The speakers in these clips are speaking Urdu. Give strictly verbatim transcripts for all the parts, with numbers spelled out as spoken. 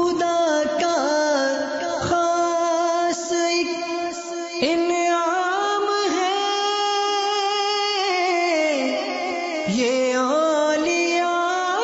خدا کا خاص ایک انعام ہے یہ اولیاء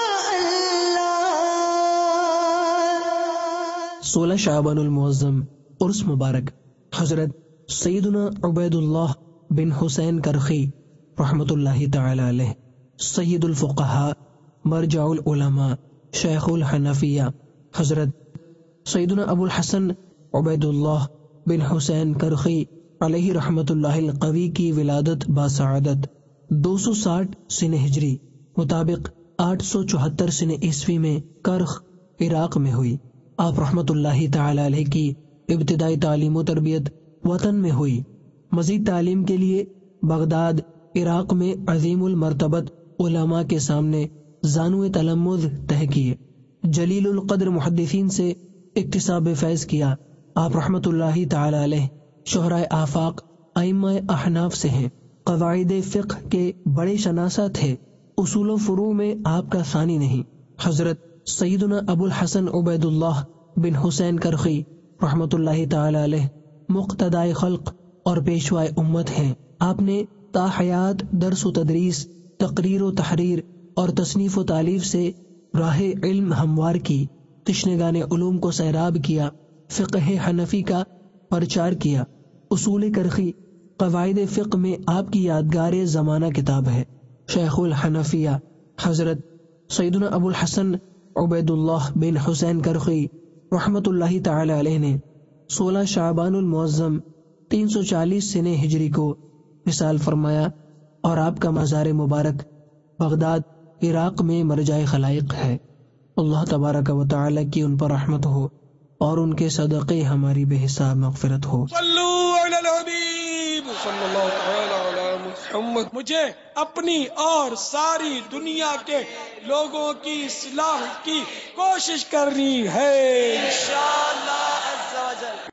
اللہ۔ سولہ شعبان المعظم عرس مبارک حضرت سیدنا عبید اللہ بن حسین کرخی رحمت اللہ تعالی علیہ، سید الفقہاء، مرجع العلماء، شیخ الحنفیہ، حضرت سیدنا ابو الحسن عبید اللہ بن حسین کرخی علیہ رحمت اللہ القوی کی ولادت باسعادت دو سو ساٹھ سن ہجری مطابق آٹھ سو چوہتر سن عیسوی میں کرخ عراق میں ہوئی۔ آپ رحمت اللہ تعالی علیہ کی ابتدائی تعلیم و تربیت وطن میں ہوئی، مزید تعلیم کے لیے بغداد عراق میں عظیم المرتبت علماء کے سامنے زانو تلمذ طے کیے، جلیل القدر محدثین سے اکتساب فیض کیا۔ آپ رحمت اللہ تعالی علیہ شہرائے آفاق ائمہ احناف سے ہیں، قواعد فقہ کے بڑے شناسہ تھے، اصول و فروع میں آپ کا ثانی نہیں۔ حضرت سیدنا ابو الحسن عبید اللہ بن حسین کرخی رحمت اللہ تعالی علیہ مقتدائے خلق اور پیشوائے امت ہیں۔ آپ نے تا حیات درس و تدریس، تقریر و تحریر اور تصنیف و تالیف سے راہ علم ہموار کی، تشنگان علوم کو سیراب کیا، فقہ حنفی کا پرچار کیا۔ اصول کرخی قواعد فقہ میں آپ کی یادگار زمانہ کتاب ہے۔ شیخ الحنفیہ حضرت سیدنا ابو الحسن عبید اللہ بن حسین کرخی رحمت اللہ تعالی علیہ نے سولہ شعبان المعظم تین سو چالیس سن ہجری کو وصال فرمایا، اور آپ کا مزار مبارک بغداد عراق میں مرجع خلائق ہے۔ اللہ تبارک و تعالی کی ان پر رحمت ہو اور ان کے صدقے ہماری بے حساب مغفرت ہو۔ صلو علی الحبیب صلی اللہ تعالی علی محمد۔ مجھے اپنی اور ساری دنیا کے لوگوں کی اصلاح کی کوشش کرنی ہے انشاءاللہ عز و جل۔